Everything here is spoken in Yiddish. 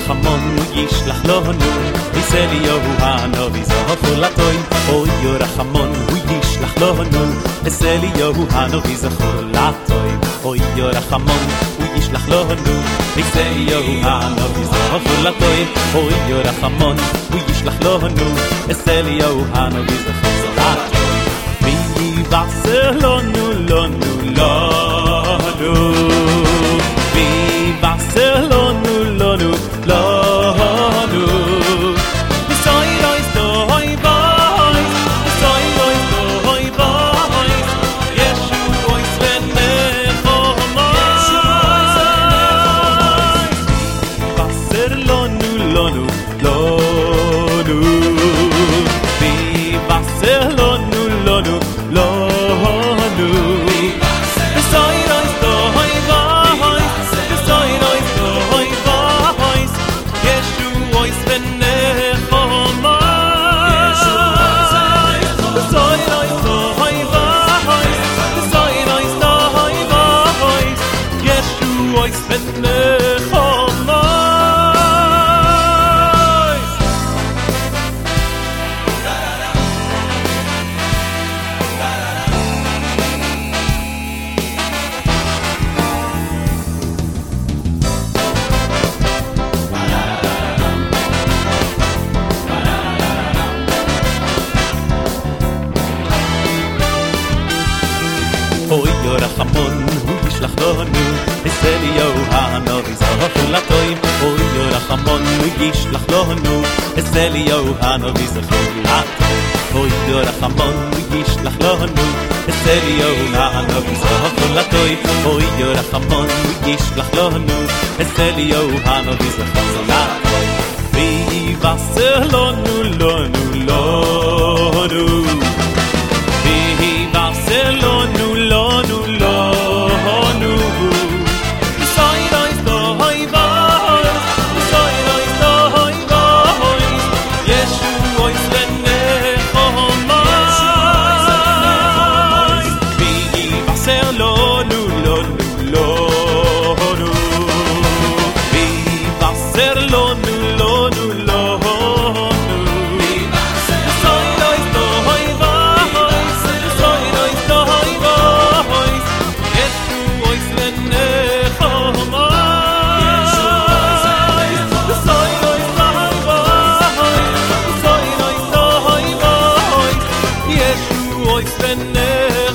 רחמון ישלח לנו אליהו הנביא זכור לטוב אוי רחמון ישלח לנו אליהו הנביא זכור לטוב אוי רחמון ישלח לנו אליהו הנביא זכור לטוב אוי רחמון ישלח לנו אליהו הנביא זכור לטוב ויבשר לנו ויבשר לנו אוי רחמון ישלח לנו אליהו הנביא זכור לטוב אוי רחמון ישלח לנו אליהו הנביא זכור לטוב אוי רחמון ישלח לנו אליהו הנביא זכור לטוב אוי רחמון ישלח לנו אליהו הנביא זכור לטוב ויבשר לנו ויבשר לנו Oy,